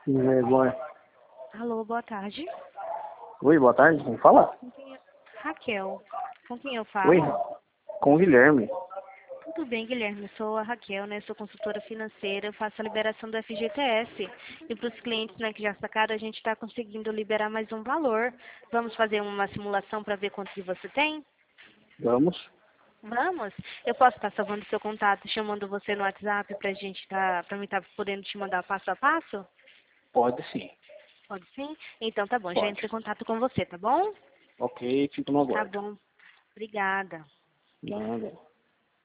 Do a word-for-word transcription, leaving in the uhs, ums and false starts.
Que vergonha. Alô, boa tarde. Oi, boa tarde, quem fala? Com quem eu... Raquel. Com quem eu falo? Oi, com o Guilherme. Tudo bem, Guilherme. Eu sou a Raquel, né? Sou consultora financeira. Eu faço a liberação do F G T S. E para os clientes, né, que já sacaram, a gente está conseguindo liberar mais um valor. Vamos fazer uma simulação para ver quanto que você tem? Vamos? Vamos? Eu posso estar salvando seu contato, chamando você no WhatsApp para a gente tá, para mim estar podendo te mandar passo a passo? Pode sim. Pode sim? Então tá bom, já Pode. entrei em contato com você, tá bom? Ok, fico no Tá aguardo. bom. Obrigada. Nada.